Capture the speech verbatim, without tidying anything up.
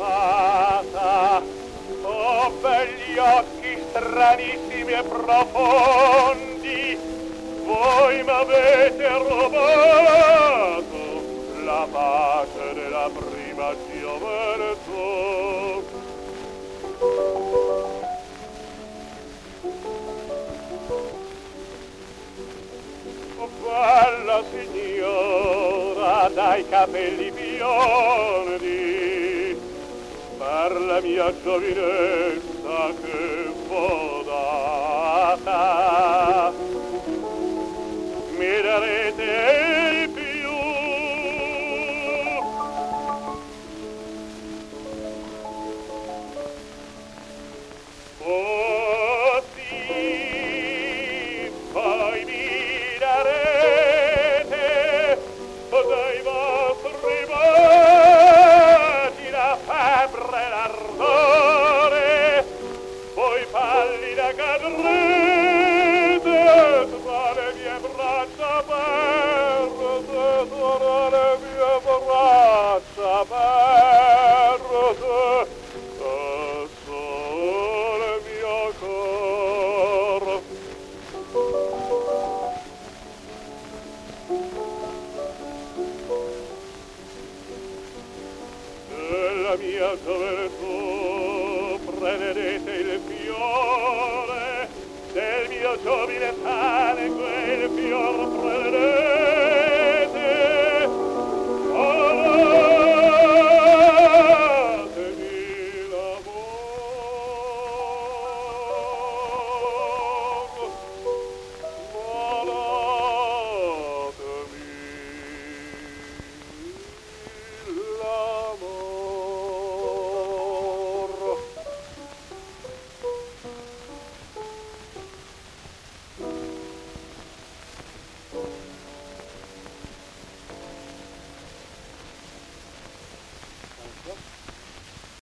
amata. Oh, begli occhi stranissimi e profondi, voi m'avete rubato la pace della prima gioventù. Oh, bella signora dai capelli biondi, per la mia giovinezza che fu data, mi darete il più. Oh sì, poi mi darete dai vostri baci la febbre e l'ardore, voi pallida cadrete tra le mie braccia aperte, tra le mie braccia aperte, e solo il mio cor. Della mia gioventù prenderete il fiore, del mio giovine sale quel fior prenderete.